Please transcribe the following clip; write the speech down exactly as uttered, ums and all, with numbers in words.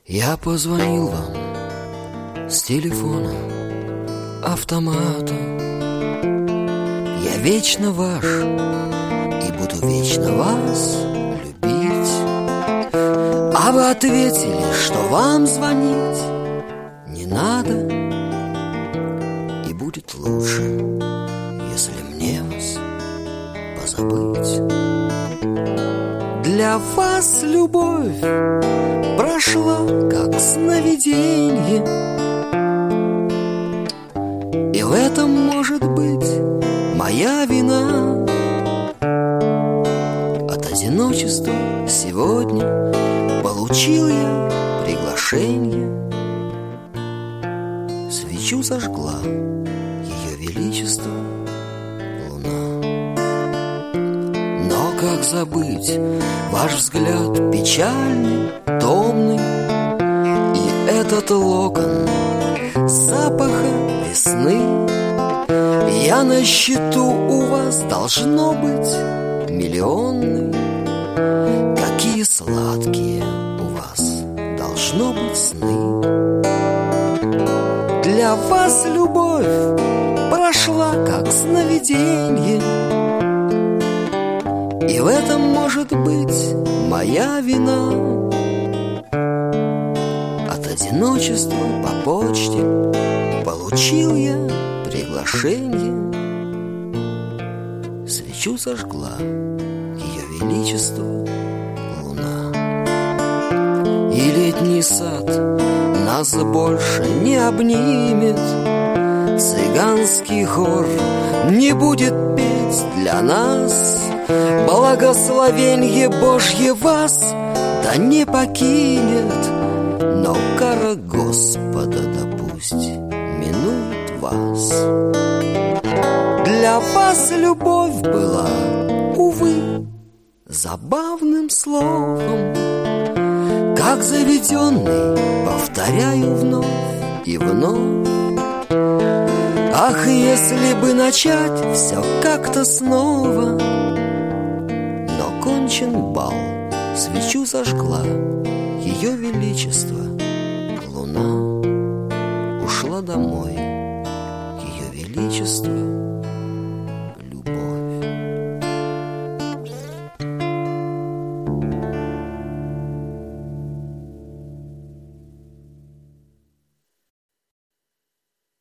Я позвонил вам с телефона автомата. Я вечно ваш и буду вечно вас любить. А вы ответили, что вам звонить не надо, и будет лучше, если мне вас позабыть. Для вас любовь прошла, как сновиденье, и в этом может быть моя вина. От одиночества сегодня получил я приглашение. Свечу зажгла Ее Величество Луна. Но как забыть ваш взгляд печальный, томный, и этот локон запаха весны? Я на счету у вас должно быть миллионный. Какие сладкие у вас должно быть сны. Для вас любовь прошла, как сновиденье, и в этом может быть моя вина. От одиночества по почте получил я приглашение. Свечу зажгла Ее Величество Луна. И летний сад нас больше не обнимет, цыганский хор не будет петь для нас. Благословенье Божье вас да не покинет, но кара Господа да пусть минует вас. Для вас любовь была, увы, забавным словом, как заведенный, повторяю вновь и вновь. Ах, если бы начать все как-то снова. Но кончен бал, свечу зажгла Ее Величество Луна. Ушла домой Ее Величество